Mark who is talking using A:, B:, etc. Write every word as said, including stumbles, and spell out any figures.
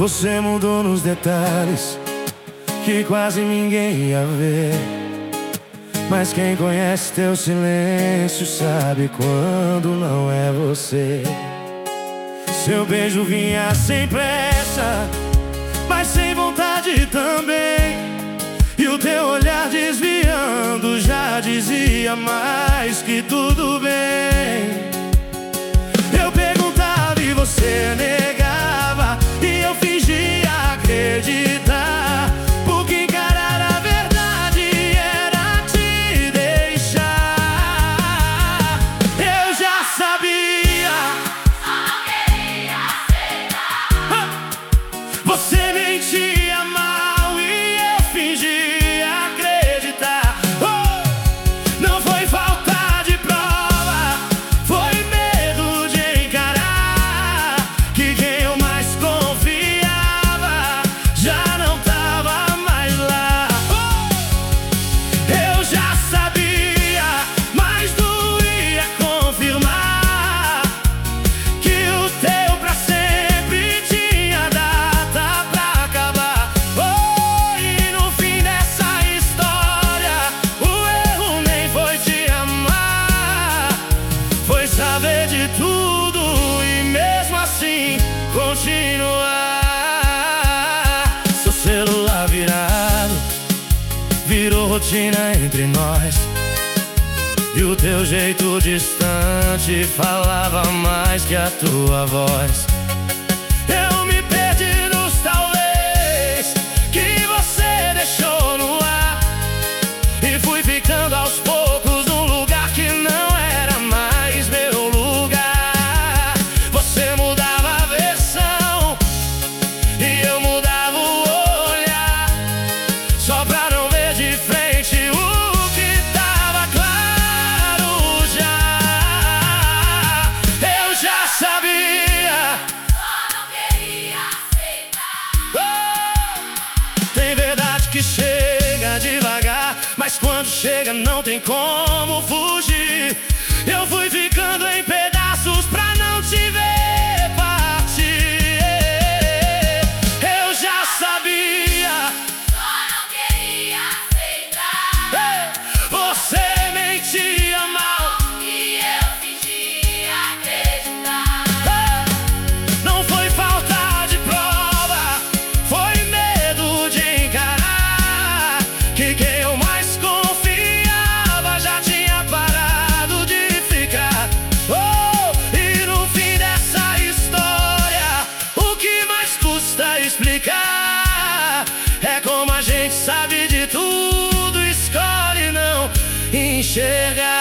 A: Você mudou nos detalhes que quase ninguém ia ver, mas quem conhece teu silêncio sabe quando não é você. Seu beijo vinha sem pressa, mas sem vontade também, e o teu olhar desviando já dizia mais que tudo bem. Eu perguntava e você negava, e eu fingia acreditar, porque encarar a verdade era te deixar. Eu já sabia,
B: só não queria aceitar.
A: Você mentia mal e eu fingia acreditar. Oh! Não foi falta de prova, foi medo de encarar, que quem eu mais confiava já não tava mais lá. Oh! Eu já sabia, mas doía confirmar que o teu pra sempre tinha data pra acabar. Oh, e no fim dessa história, o erro nem foi te amar, foi saber de tudo e mesmo assim continuar. Seu celular virado virou rotina entre nós, e o teu jeito distante falava mais que a tua voz. Eu me perdi nos talvez que você deixou no ar, e fui ficando aos poucos num lugar que não era mais meu lugar. Você mudava a versão e eu mudava o olhar, só pra não ver de frente o que tava claro já. Eu já sabia,
B: Só não queria aceitar.
A: oh! Tem verdade que chega devagar, mas quando chega não tem como fugir. Eu fui ficando em pedaços pra não te ver partir. Eu já sabia,
B: Só não queria aceitar.
A: você mentia mal,
B: E eu fingia acreditar.
A: não foi falta de prova, foi medo de encarar, que quem eu mais confiava já tinha parado de ficar. Oh, e no fim dessa história, o que mais custa explicar é como a gente sabe de tudo, escolhe não enxergar.